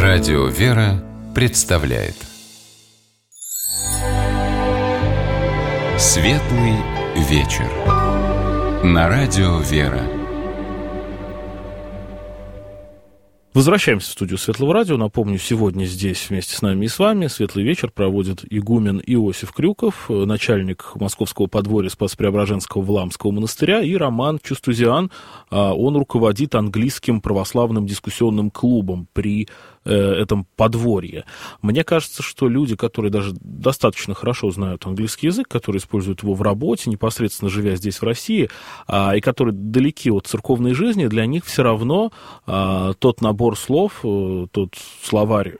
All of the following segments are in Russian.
Радио «Вера» представляет Светлый вечер на Радио «Вера». Возвращаемся в студию Светлого радио. Напомню, сегодня здесь вместе с нами и с вами Светлый вечер проводит игумен Иосиф Крюков, начальник московского подворья Спасо-Преображенского Владимирского монастыря, и Роман Чустузиан. Он руководит английским православным дискуссионным клубом при этом подворье. Мне кажется, что люди, которые даже достаточно хорошо знают английский язык, которые используют его в работе, непосредственно живя здесь, в России, и которые далеки от церковной жизни, для них все равно тот набор слов, тот словарь,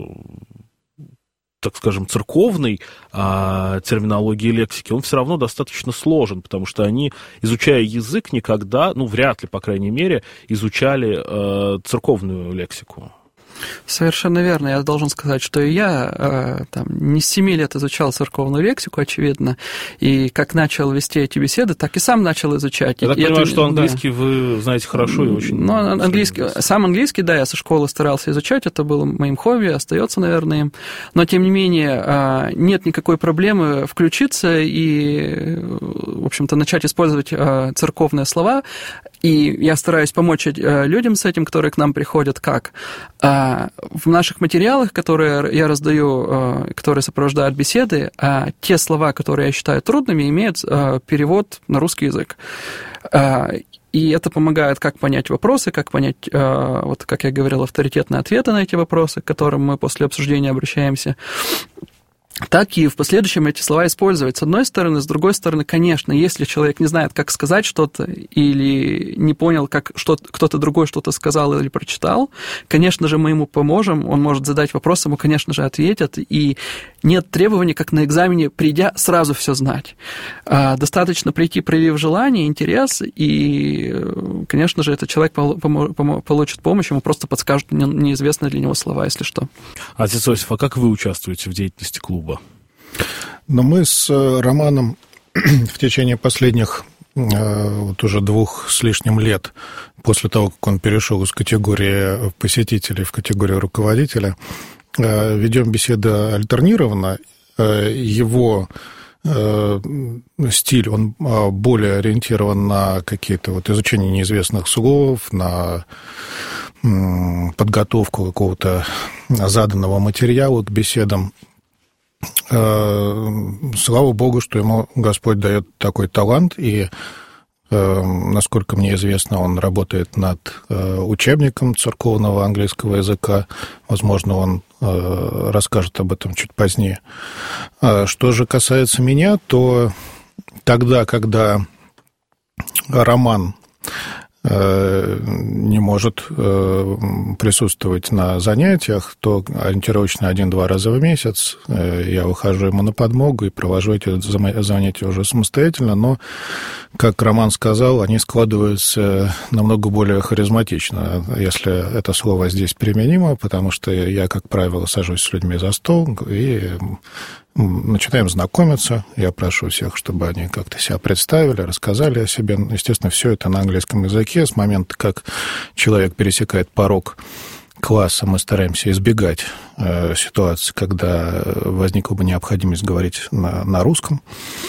так скажем, церковной терминологии и лексики, он все равно достаточно сложен, потому что они, изучая язык, никогда, вряд ли, по крайней мере, изучали церковную лексику. Совершенно верно. Я должен сказать, что и я не с 7 лет изучал церковную лексику, очевидно, и как начал вести эти беседы, так и сам начал изучать. Я так понимаю, что английский вы знаете хорошо и очень... Сам английский, да, я со школы старался изучать, это было моим хобби, остается, наверное, им. Но, тем не менее, нет никакой проблемы включиться и, в общем-то, начать использовать церковные слова. И я стараюсь помочь людям с этим, которые к нам приходят, как? В наших материалах, которые я раздаю, которые сопровождают беседы, те слова, которые я считаю трудными, имеют перевод на русский язык. И это помогает как понять вопросы, как понять, вот как я говорил, авторитетные ответы на эти вопросы, к которым мы после обсуждения обращаемся, так и в последующем эти слова использовать. С одной стороны, с другой стороны, конечно, если человек не знает, как сказать что-то, или не понял, как кто-то другой что-то сказал или прочитал, конечно же, мы ему поможем, он может задать вопрос, ему, конечно же, ответят, и нет требований, как на экзамене, придя, сразу все знать. Достаточно прийти, проявив желание, интерес, и, конечно же, этот человек получит помощь, ему просто подскажут неизвестные для него слова, если что. Отец Иосиф, а как вы участвуете в деятельности клуба? Но мы с Романом в течение последних вот уже 2 с лишним лет, после того, как он перешел из категории посетителей в категорию руководителя, ведем беседы альтернированно. Его стиль, он более ориентирован на какие-то вот изучение неизвестных слов, на подготовку какого-то заданного материала к беседам. Слава Богу, что ему Господь дает такой талант, и, насколько мне известно, он работает над учебником церковного английского языка. Возможно, он расскажет об этом чуть позднее. Что же касается меня, то тогда, когда Роман не может присутствовать на занятиях, то ориентировочно 1-2 раза в месяц я выхожу ему на подмогу и провожу эти занятия уже самостоятельно, но, как Роман сказал, они складываются намного более харизматично, если это слово здесь применимо, потому что я, как правило, сажусь с людьми за стол и начинаем знакомиться. Я прошу всех, чтобы они как-то себя представили, рассказали о себе. Естественно, все это на английском языке. С момента, как человек пересекает порог класса, мы стараемся избегать ситуации, когда возникла бы необходимость говорить на русском.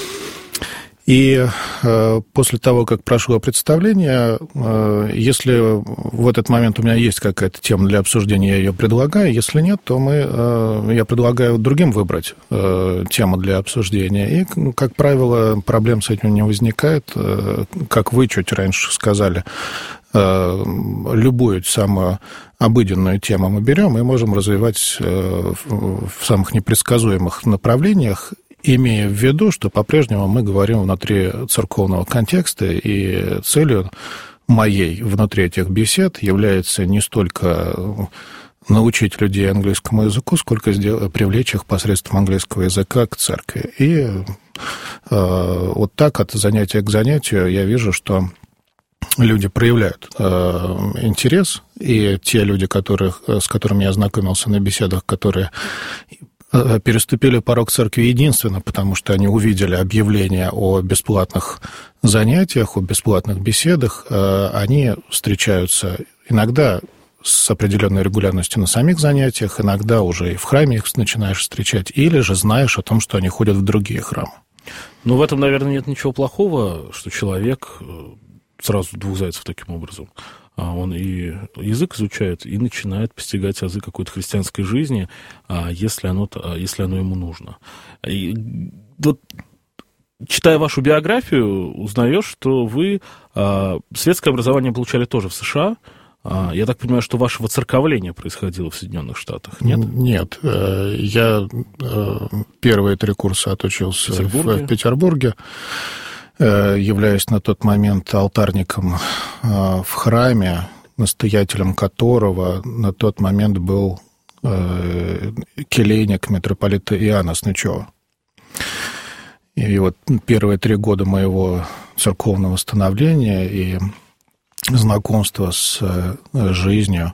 И после того, как прошло представление, если в этот момент у меня есть какая-то тема для обсуждения, я ее предлагаю. Если нет, то я предлагаю другим выбрать тему для обсуждения. И, как правило, проблем с этим не возникает. Как вы чуть раньше сказали, любую самую обыденную тему мы берем и можем развивать в самых непредсказуемых направлениях, имея в виду, что по-прежнему мы говорим внутри церковного контекста, и целью моей внутри этих бесед является не столько научить людей английскому языку, сколько привлечь их посредством английского языка к церкви. И вот так от занятия к занятию я вижу, что люди проявляют интерес, и те люди, с которыми я ознакомился на беседах, которые переступили порог церкви единственно, потому что они увидели объявление о бесплатных занятиях, о бесплатных беседах, они встречаются иногда с определенной регулярностью на самих занятиях, иногда уже и в храме их начинаешь встречать, или же знаешь о том, что они ходят в другие храмы. Ну, в этом, наверное, нет ничего плохого, что человек сразу двух зайцев таким образом. Он и язык изучает, и начинает постигать азы какой-то христианской жизни, если оно ему нужно. И вот, читая вашу биографию, узнаешь, что вы светское образование получали тоже в США. Я так понимаю, что ваше воцерковление происходило в Соединенных Штатах, нет? Нет. Я первые 3 курса отучился в Петербурге, являясь на тот момент алтарником в храме, настоятелем которого на тот момент был келейник митрополита Иоанна Снычева. И вот первые 3 года моего церковного становления и знакомства с жизнью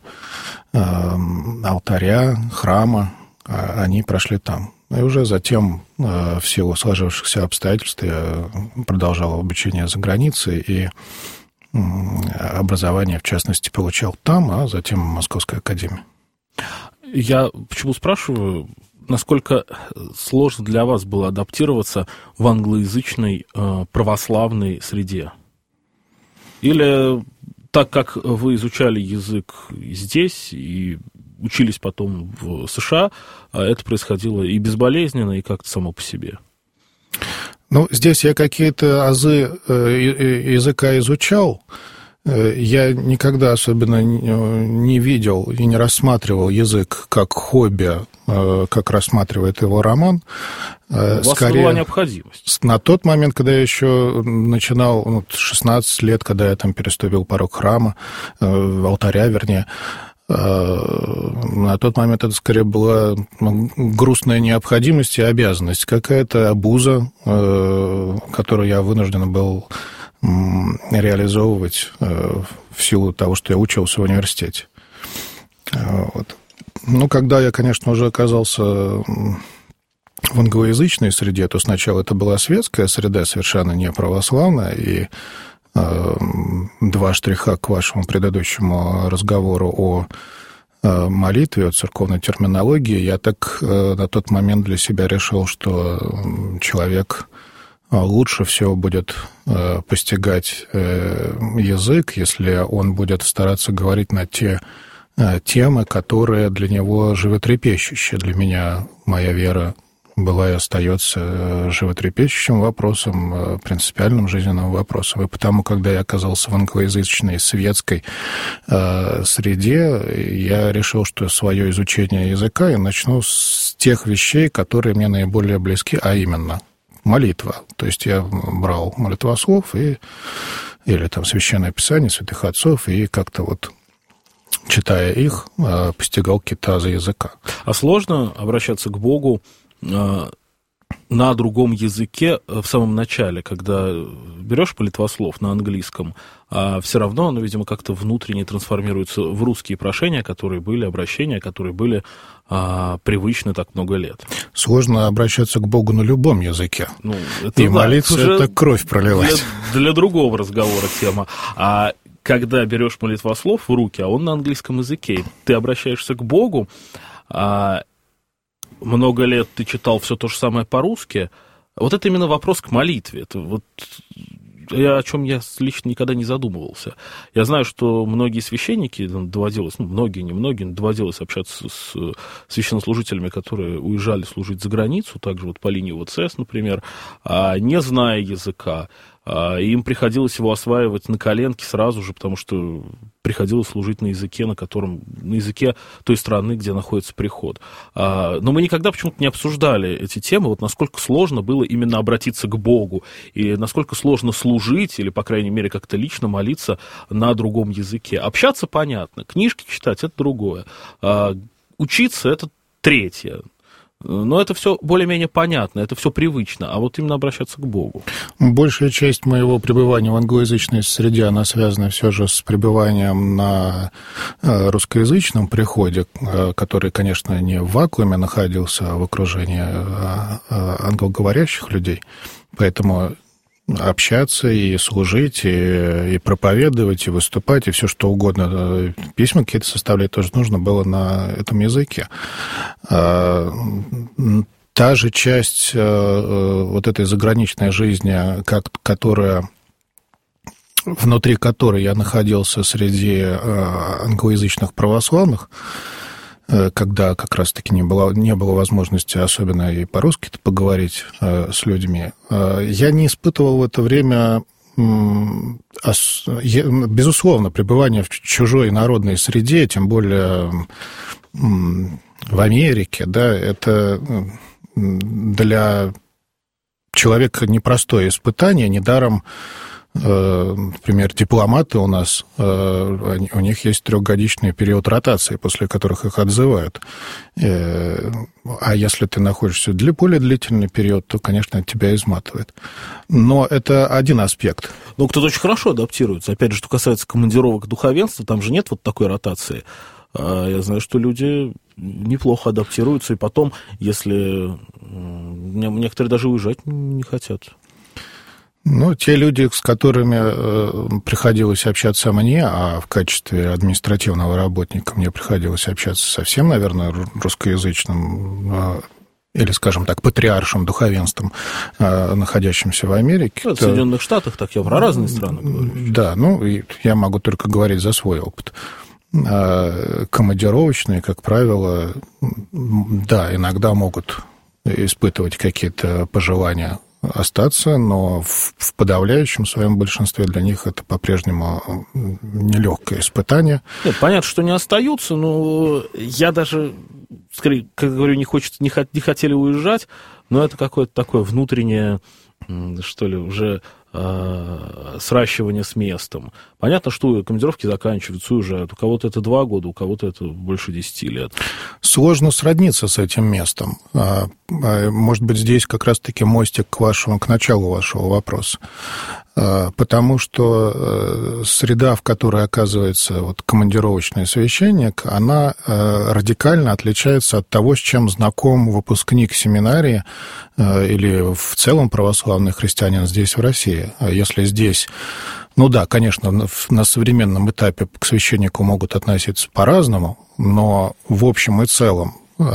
алтаря, храма, они прошли там. И уже затем, в силу сложившихся обстоятельств, я продолжал обучение за границей, и образование, в частности, получал там, а затем в Московской академии. Я почему спрашиваю, насколько сложно для вас было адаптироваться в англоязычной православной среде? Или так как вы изучали язык здесь и учились потом в США, это происходило и безболезненно, и как-то само по себе? Ну, здесь я какие-то азы языка изучал. Я никогда особенно не видел и не рассматривал язык как хобби, как рассматривает его Роман. У вас была необходимость. На тот момент, когда я еще начинал, 16 лет, когда я там переступил порог храма, алтаря, вернее, на тот момент это скорее была грустная необходимость и обязанность, какая-то обуза, которую я вынужден был реализовывать в силу того, что я учился в университете. Вот. Ну, когда я, конечно, уже оказался в англоязычной среде, то сначала это была светская среда, совершенно не православная, и 2 штриха к вашему предыдущему разговору о молитве, о церковной терминологии, я так на тот момент для себя решил, что человек лучше всего будет постигать язык, если он будет стараться говорить на те темы, которые для него животрепещущие. Для меня моя вера была и остается животрепещущим вопросом, принципиальным жизненным вопросом. И потому, когда я оказался в англоязычной светской среде, я решил, что свое изучение языка я начну с тех вещей, которые мне наиболее близки, а именно молитва. То есть я брал молитвослов или там Священное Писание, святых отцов, и как-то вот, читая их, постигал какие-то азы языка. А сложно обращаться к Богу на другом языке в самом начале, когда берешь молитвослов на английском, а все равно оно, видимо, как-то внутренне трансформируется в русские прошения, которые были, обращения, которые были привычны так много лет. Сложно обращаться к Богу на любом языке. Ну, это, и молиться, это кровь проливать. Для другого разговора тема. А когда берешь молитвослов в руки, а он на английском языке, ты обращаешься к Богу, много лет ты читал все то же самое по-русски, вот это именно вопрос к молитве. Это вот о чем я лично никогда не задумывался. Я знаю, что многие священники, доводилось, многие, доводилось общаться с священнослужителями, которые уезжали служить за границу, также вот по линии ВЦС, например, не зная языка. Им приходилось его осваивать на коленке сразу же, потому что приходилось служить на языке, на языке той страны, где находится приход. Но мы никогда почему-то не обсуждали эти темы, вот насколько сложно было именно обратиться к Богу, и насколько сложно служить, или, по крайней мере, как-то лично молиться на другом языке. Общаться понятно, книжки читать — это другое. Учиться — это третье. Но это все более-менее понятно, это все привычно, а вот именно обращаться к Богу. Большая часть моего пребывания в англоязычной среде, она связана все же с пребыванием на русскоязычном приходе, который, конечно, не в вакууме находился, а в окружении англоговорящих людей. Поэтому общаться, и служить, и проповедовать, и выступать, и все что угодно. Письма какие-то составлять тоже нужно было на этом языке. Та же часть вот этой заграничной жизни, внутри которой я находился среди англоязычных православных, когда как раз-таки не было возможности особенно и по-русски поговорить с людьми, я не испытывал в это время, безусловно, пребывание в чужой народной среде, тем более в Америке, да, это для человека непростое испытание, недаром. Например, дипломаты у нас, у них есть 3-годичный период ротации, после которых их отзывают. А если ты находишься более длительный период, то, конечно, это тебя изматывает. Но это один аспект. Ну, кто-то очень хорошо адаптируется. Опять же, что касается командировок духовенства, там же нет вот такой ротации. Я знаю, что люди неплохо адаптируются, и потом, если некоторые даже уезжать не хотят. Ну, те люди, с которыми приходилось общаться мне, а в качестве административного работника мне приходилось общаться совсем, наверное, русскоязычным или, скажем так, патриаршим духовенством, находящимся в Америке. В Соединенных Штатах, так я про разные страны говорю. Да, ну, я могу только говорить за свой опыт. Командировочные, как правило, да, иногда могут испытывать какие-то пожелания остаться, но в подавляющем своем большинстве для них это по-прежнему нелегкое испытание. Нет, понятно, что не остаются, но я даже, скорее, как говорю, не хотели уезжать, но это какое-то такое внутреннее, что ли, уже сращивание с местом. Понятно, что командировки заканчиваются, уезжают. У кого-то это 2 года, у кого-то это больше 10 лет. Сложно сродниться с этим местом. Может быть, здесь как раз-таки мостик к началу вашего вопроса. Потому что среда, в которой оказывается вот командировочный священник, она радикально отличается от того, с чем знаком выпускник семинарии или в целом православный христианин здесь, в России. Если здесь, ну да, конечно, на современном этапе к священнику могут относиться по-разному, но в общем и целом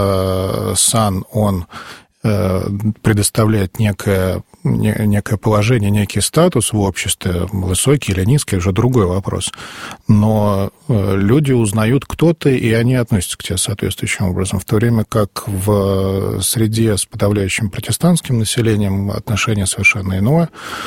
сан, он предоставляет некое положение, некий статус в обществе, высокий или низкий, уже другой вопрос. Но люди узнают, кто ты, и они относятся к тебе соответствующим образом, в то время как в среде с подавляющим протестантским населением отношение совершенно иное.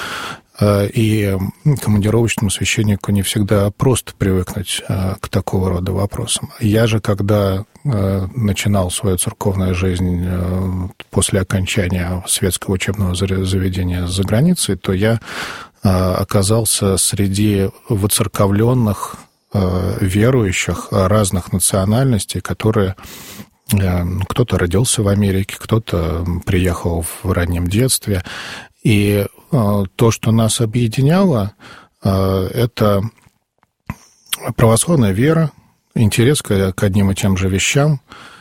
И командировочному священнику не всегда просто привыкнуть к такого рода вопросам. Я же, когда начинал свою церковную жизнь после окончания светского учебного заведения за границей, то я оказался среди воцерковленных верующих разных национальностей, которые... Кто-то родился в Америке, кто-то приехал в раннем детстве. И то, что нас объединяло, это православная вера, интерес к одним и тем же вещам,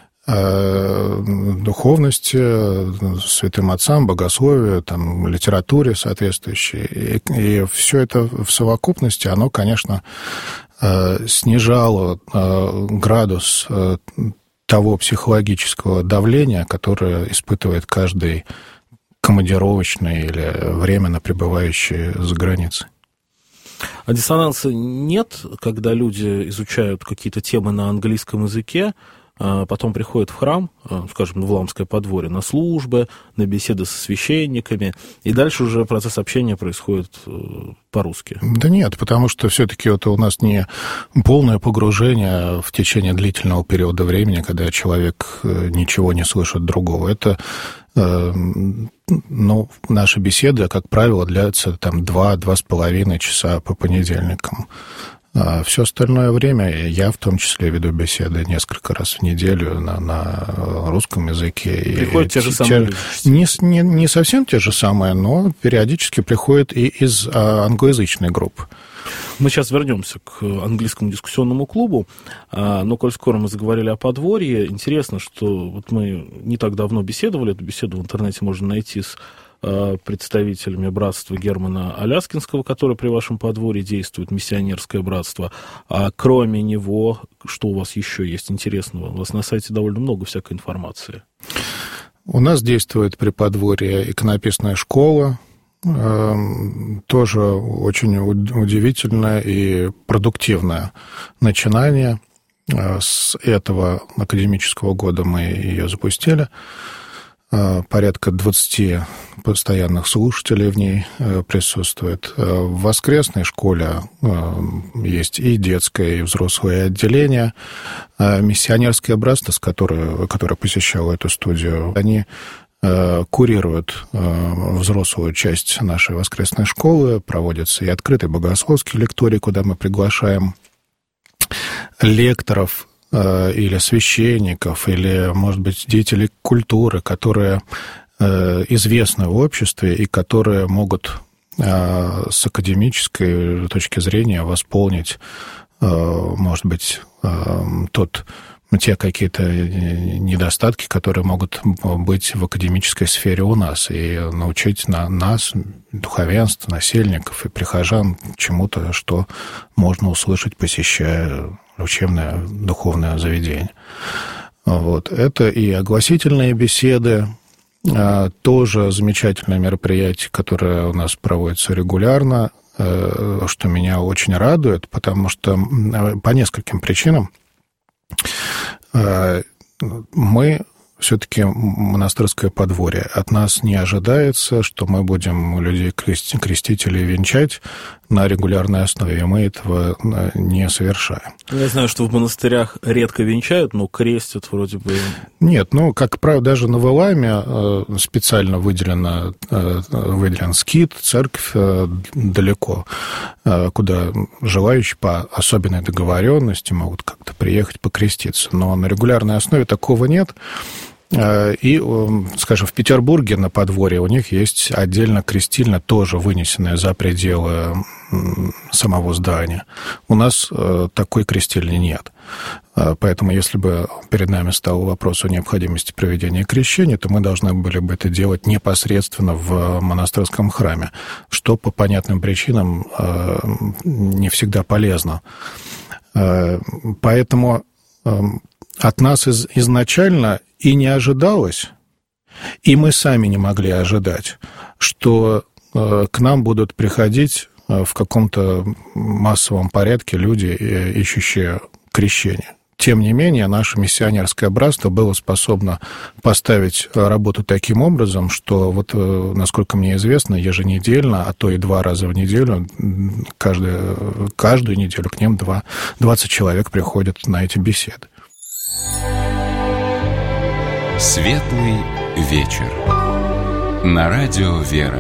духовности, святым отцам, богословию, там, литературе соответствующей. И все это в совокупности, оно, конечно, снижало градус того психологического давления, которое испытывает каждый командировочный или временно пребывающий за границей. А диссонанса нет, когда люди изучают какие-то темы на английском языке, потом приходят в храм, скажем, в Вламское подворье, на службы, на беседы со священниками, и дальше уже процесс общения происходит по-русски? Да нет, потому что все-таки это у нас не полное погружение в течение длительного периода времени, когда человек ничего не слышит другого. Это, наши беседы, как правило, длятся там 2-2,5 часа по понедельникам. А все остальное время я в том числе веду беседы несколько раз в неделю на русском языке. Приходят те же самые люди? Не совсем те же самые, но периодически приходят и из англоязычной группы. Мы сейчас вернемся к английскому дискуссионному клубу, но коль скоро мы заговорили о подворье, интересно, что вот мы не так давно беседовали, эту беседу в интернете можно найти с представителями братства Германа Аляскинского, которое при вашем подворье действует, миссионерское братство. А кроме него, что у вас еще есть интересного? У вас на сайте довольно много всякой информации. У нас действует при подворье иконописная школа, тоже очень удивительное и продуктивное начинание. С этого академического года мы ее запустили. Порядка 20 постоянных слушателей в ней присутствует. В воскресной школе есть и детское, и взрослое отделение. Миссионерское братство, которое посещало эту студию, они курируют взрослую часть нашей воскресной школы. Проводится и открытый богословский лекторий, куда мы приглашаем лекторов или священников, или, может быть, деятелей культуры, которые известны в обществе и которые могут с академической точки зрения восполнить, может быть, те какие-то недостатки, которые могут быть в академической сфере у нас, и научить нас, духовенство, насельников и прихожан, чему-то, что можно услышать, посещая учебное духовное заведение. Вот. Это и огласительные беседы, тоже замечательное мероприятие, которое у нас проводится регулярно, что меня очень радует, потому что по нескольким причинам. Мы все-таки монастырское подворье. От нас не ожидается, что мы будем людей крестить или венчать на регулярной основе. Мы этого не совершаем. Я знаю, что в монастырях редко венчают, но крестят вроде бы. Нет, как правило, даже на Вылайме специально выделен скит, церковь далеко, куда желающие по особенной договоренности могут как-то приехать покреститься. Но на регулярной основе такого нет. И, скажем, в Петербурге на подворье у них есть отдельно крестильня, тоже вынесенная за пределы самого здания. У нас такой крестильни нет. Поэтому, если бы перед нами стал вопрос о необходимости проведения крещения, то мы должны были бы это делать непосредственно в монастырском храме, что по понятным причинам не всегда полезно. Поэтому от нас изначально и не ожидалось, и мы сами не могли ожидать, что к нам будут приходить в каком-то массовом порядке люди, ищущие крещение. Тем не менее, наше миссионерское братство было способно поставить работу таким образом, что, насколько мне известно, еженедельно, а то и 2 раза в неделю, каждую неделю к ним 20 человек приходят на эти беседы. Светлый вечер. На радио «Вера».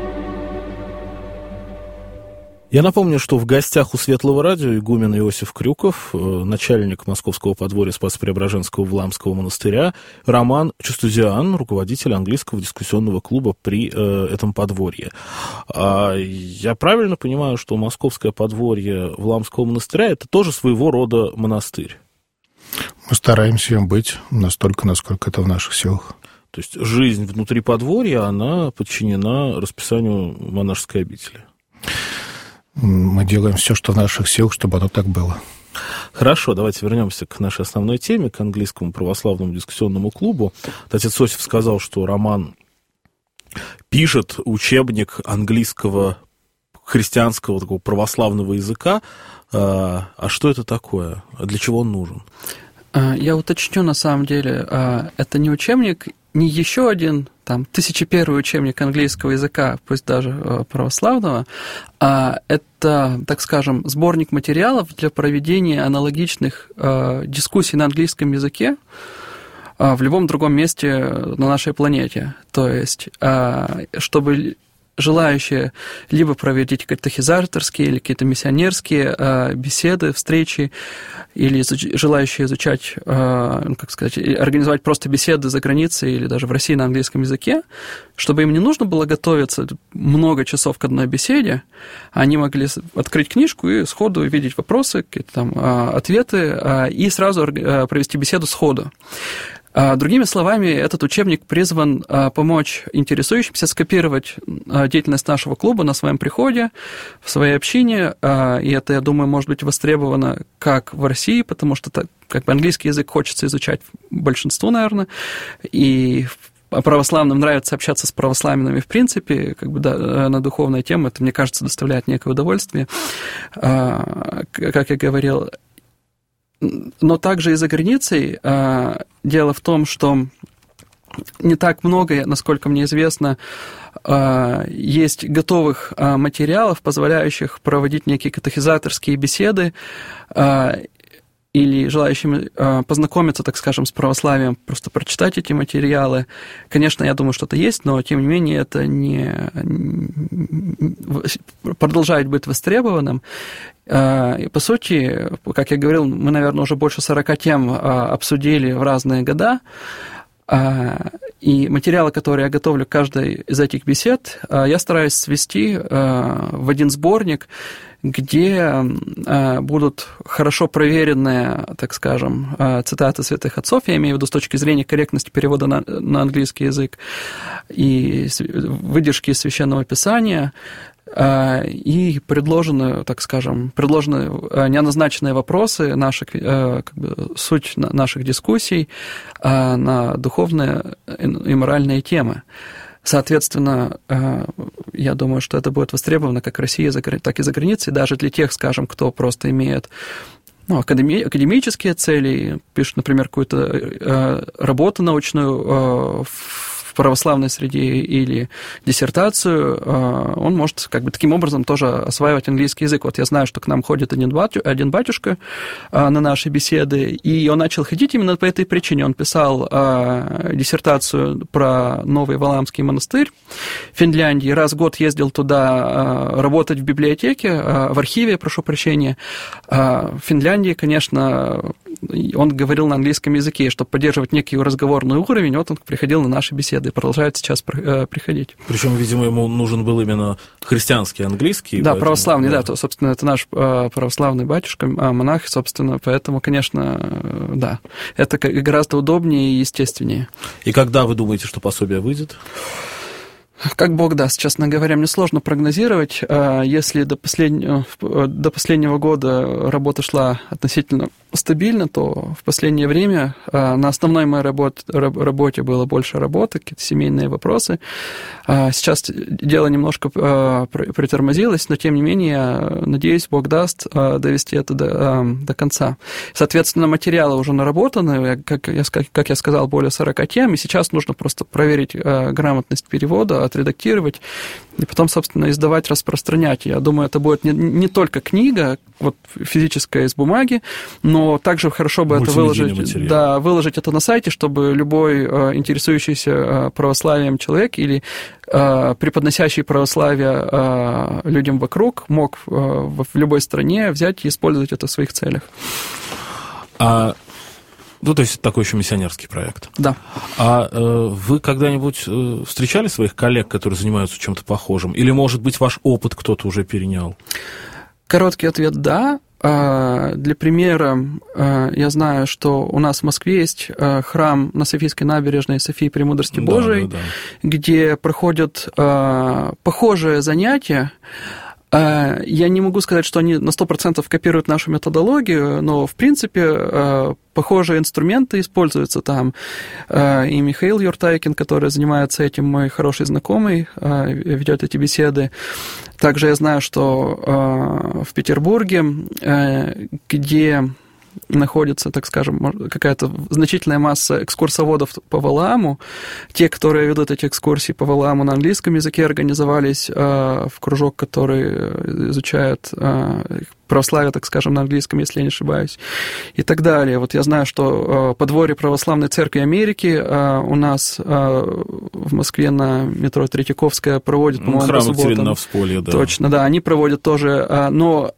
Я напомню, что в гостях у Светлого радио игумен Иосиф Крюков, начальник московского подворья Спасо-Преображенского Вламского монастыря, Роман Чустузиан, руководитель английского дискуссионного клуба при этом подворье. Я правильно понимаю, что московское подворье Вламского монастыря – это тоже своего рода монастырь? Мы стараемся им быть настолько, насколько это в наших силах. То есть жизнь внутри подворья, она подчинена расписанию монашеской обители? Мы делаем все, что в наших силах, чтобы оно так было. Хорошо, давайте вернемся к нашей основной теме, к английскому православному дискуссионному клубу. Отец Иосиф сказал, что Роман пишет учебник английского христианского такого православного языка. А что это такое? Для чего он нужен? Я уточню, на самом деле, это не учебник, не еще один, 1001 учебник английского языка, пусть даже православного, а это, так скажем, сборник материалов для проведения аналогичных дискуссий на английском языке в любом другом месте на нашей планете. То есть, чтобы желающие либо проводить катехизаторские или какие-то миссионерские беседы, встречи, или желающие изучать, организовать просто беседы за границей или даже в России на английском языке, чтобы им не нужно было готовиться много часов к одной беседе, они могли открыть книжку и сходу видеть вопросы, какие-то там ответы, и сразу провести беседу сходу. Другими словами, этот учебник призван помочь интересующимся скопировать деятельность нашего клуба на своем приходе, в своей общине, и это, я думаю, может быть востребовано как в России, потому что как бы английский язык хочется изучать большинству, наверное, и православным нравится общаться с православными в принципе, как бы, да, на духовные темы, это, мне кажется, доставляет некое удовольствие, как я говорил. Но также и за границей дело в том, что не так много, насколько мне известно, есть готовых материалов, позволяющих проводить некие катехизаторские беседы или желающим познакомиться, так скажем, с православием, просто прочитать эти материалы. Конечно, я думаю, что-то есть, но, тем не менее, это не продолжает быть востребованным. И, по сути, как я говорил, мы, наверное, уже больше 40 тем обсудили в разные года, и материалы, которые я готовлю к каждой из этих бесед, я стараюсь свести в один сборник, где будут хорошо проверенные, так скажем, цитаты святых отцов, я имею в виду с точки зрения корректности перевода на английский язык, и выдержки из Священного Писания, и предложены неоднозначные вопросы, как бы, суть наших дискуссий на духовные и моральные темы. Соответственно, я думаю, что это будет востребовано как в России, так и за границей, даже для тех, скажем, кто просто имеет академические цели, пишет, например, какую-то работу научную в православной среде или диссертацию, он может как бы таким образом тоже осваивать английский язык. Вот я знаю, что к нам ходит один батюшка на наши беседы, и он начал ходить именно по этой причине. Он писал диссертацию про Новый Валаамский монастырь в Финляндии, раз в год ездил туда работать в библиотеке, в архиве, прошу прощения. В Финляндии, конечно, он говорил на английском языке, и чтобы поддерживать некий разговорный уровень, вот он приходил на наши беседы и продолжает сейчас приходить. Причем, видимо, ему нужен был именно христианский английский. Да, поэтому, православный, да, то, собственно, это наш православный батюшка, монах, собственно, поэтому, конечно, да, это гораздо удобнее и естественнее. И когда вы думаете, что пособие выйдет? Как Бог даст, честно говоря, мне сложно прогнозировать. Если до последнего года работа шла относительно стабильно, то в последнее время на основной моей работе было больше работы, какие-то семейные вопросы. Сейчас дело немножко притормозилось, но, тем не менее, надеюсь, Бог даст довести это до конца. Соответственно, материалы уже наработаны, как я сказал, более 40 тем, и сейчас нужно просто проверить грамотность перевода, отредактировать, и потом, собственно, издавать, распространять. Я думаю, это будет не только книга, вот физическая из бумаги, но также хорошо бы это выложить это на сайте, чтобы любой интересующийся православием человек или преподносящий православие людям вокруг мог в любой стране взять и использовать это в своих целях. Ну, то есть такой еще миссионерский проект. Да. А вы когда-нибудь встречали своих коллег, которые занимаются чем-то похожим? Или, может быть, ваш опыт кто-то уже перенял? Короткий ответ – да. Для примера, я знаю, что у нас в Москве есть храм на Софийской набережной Софии Премудрости Божией, где проходят похожие занятия. Я не могу сказать, что они на 100% копируют нашу методологию, но, в принципе, похожие инструменты используются там. И Михаил Юртайкин, который занимается этим, мой хороший знакомый, ведет эти беседы. Также я знаю, что в Петербурге, где находится, так скажем, какая-то значительная масса экскурсоводов по Валааму. Те, которые ведут эти экскурсии по Валааму на английском языке, организовались в кружок, который изучает православие, так скажем, на английском, если я не ошибаюсь, и так далее. Вот я знаю, что подворье Православной Церкви Америки у нас в Москве на метро Третьяковская проводит, по-моему, храм по субботам. Екатерины Навсполья, да. Точно, да, они проводят тоже, но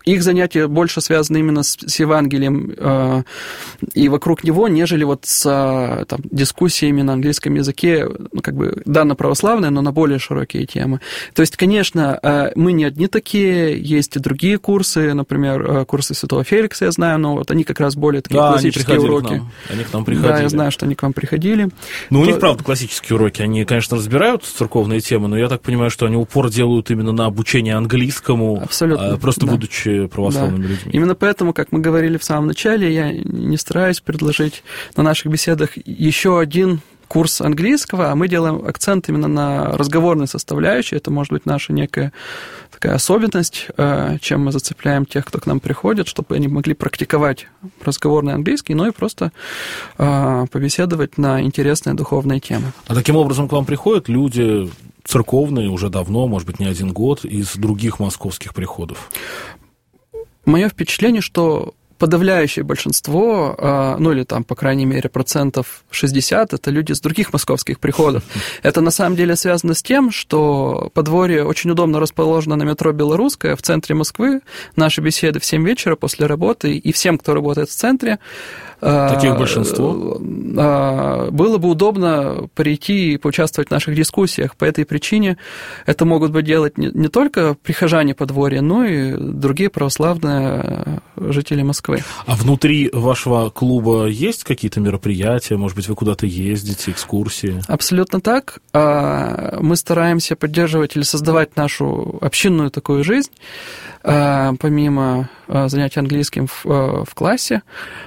их занятия больше связаны именно с Евангелием и вокруг него, нежели вот с дискуссиями на английском языке, данно православные, но на более широкие темы. То есть, конечно, мы не одни такие, есть и другие курсы, например, курсы Святого Феликса, я знаю, но вот они как раз более такие классические уроки. Они к нам приходили. Да, я знаю, что они к вам приходили. Ну, у них, правда, классические уроки. Они, конечно, разбирают церковные темы, но я так понимаю, что они упор делают именно на обучение английскому, просто будучи православными людьми. Именно поэтому, как мы говорили в самом начале, я не стараюсь предложить на наших беседах еще один курс английского, а мы делаем акцент именно на разговорной составляющей. Это может быть наша некая такая особенность, чем мы зацепляем тех, кто к нам приходит, чтобы они могли практиковать разговорный английский, но и просто побеседовать на интересные духовные темы. А таким образом к вам приходят люди церковные уже давно, может быть, не один год, из других московских приходов? Мое впечатление, что подавляющее большинство, ну или там, по крайней мере, 60%, это люди с других московских приходов. Это на самом деле связано с тем, что подворье очень удобно расположено на метро Белорусская в центре Москвы. Наши беседы в 7 вечера после работы, и всем, кто работает в центре, таких большинство, было бы удобно прийти и поучаствовать в наших дискуссиях. По этой причине это могут бы делать не только прихожане подворья, но и другие православные жители Москвы. А внутри вашего клуба есть какие-то мероприятия? Может быть, вы куда-то ездите, экскурсии? Абсолютно так. Мы стараемся поддерживать или создавать нашу общинную такую жизнь, помимо занятий английским в классе.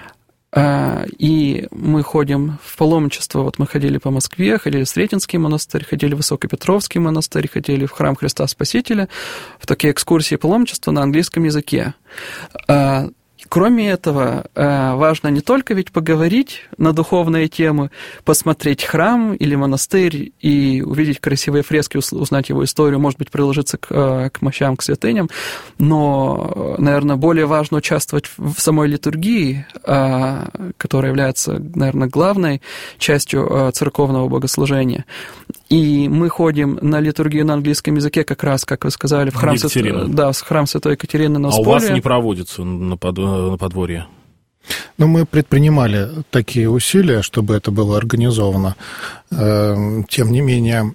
И мы ходим в паломничество, вот мы ходили по Москве, ходили в Сретенский монастырь, ходили в Высокопетровский монастырь, ходили в храм Христа Спасителя, в такие экскурсии паломничества на английском языке. Кроме этого, важно не только ведь поговорить на духовные темы, посмотреть храм или монастырь и увидеть красивые фрески, узнать его историю, может быть, приложиться к мощам, к святыням, но, наверное, более важно участвовать в самой литургии, которая является, наверное, главной частью церковного богослужения. И мы ходим на литургию на английском языке как раз, как вы сказали, в храм Святой Екатерины на Усполье. А у вас не проводится на подворье? Ну, мы предпринимали такие усилия, чтобы это было организовано. Тем не менее,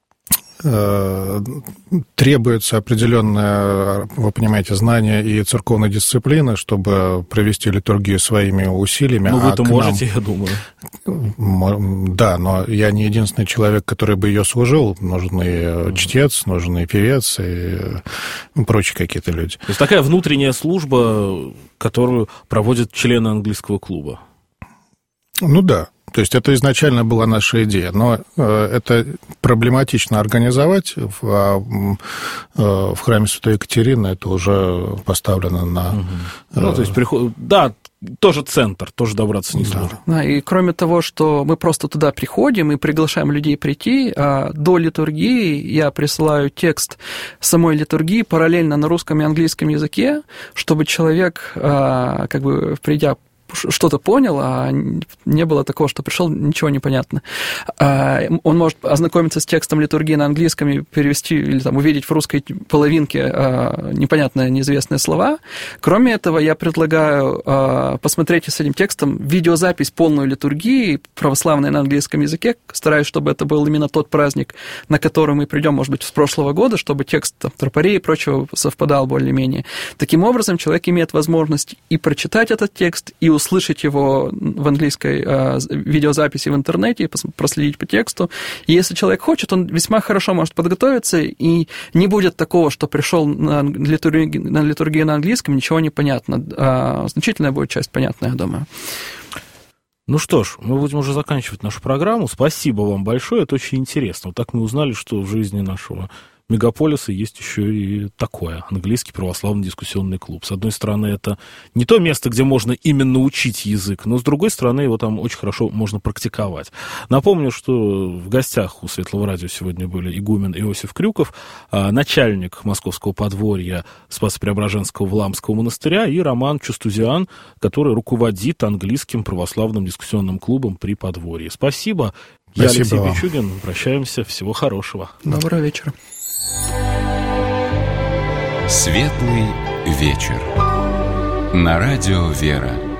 требуется определенное, вы понимаете, знание и церковной дисциплины, чтобы провести литургию своими усилиями. Ну, вы-то можете, я думаю. Да, но я не единственный человек, который бы ее служил. Нужен и чтец, нужен и певец, и прочие какие-то люди. То есть такая внутренняя служба, которую проводят члены английского клуба. Ну да. То есть это изначально была наша идея, но это проблематично организовать. В храме Святой Екатерины это уже поставлено на... Ну, то есть, да, тоже центр, тоже добраться несложно. Да, и кроме того, что мы просто туда приходим и приглашаем людей прийти, до литургии я присылаю текст самой литургии параллельно на русском и английском языке, чтобы человек, как бы придя, что-то понял, а не было такого, что пришел, ничего не понятно. Он может ознакомиться с текстом литургии на английском и перевести или там, увидеть в русской половинке непонятные, неизвестные слова. Кроме этого, я предлагаю посмотреть с этим текстом видеозапись полной литургии православной на английском языке. Стараюсь, чтобы это был именно тот праздник, на который мы придем, может быть, с прошлого года, чтобы текст тропарей и прочего совпадал более-менее. Таким образом, человек имеет возможность и прочитать этот текст, и услышать его в английской видеозаписи в интернете, проследить по тексту. И если человек хочет, он весьма хорошо может подготовиться, и не будет такого, что пришел на литургию на английском, ничего не понятно. Значительная будет часть понятная, я думаю. Ну что ж, мы будем уже заканчивать нашу программу. Спасибо вам большое, это очень интересно. Вот так мы узнали, что в жизни нашего мегаполиса есть еще и такое, английский православный дискуссионный клуб. С одной стороны, это не то место, где можно именно учить язык, но с другой стороны, его там очень хорошо можно практиковать. Напомню, что в гостях у Светлого радио сегодня были игумен Иосиф Крюков, начальник московского подворья Спасо-Преображенского Вламского монастыря, и Роман Чустузиан, который руководит английским православным дискуссионным клубом при подворье. Спасибо. Я Алексей Пичугин. Прощаемся. Всего хорошего. Доброго вечера. Светлый вечер. На радио «Вера».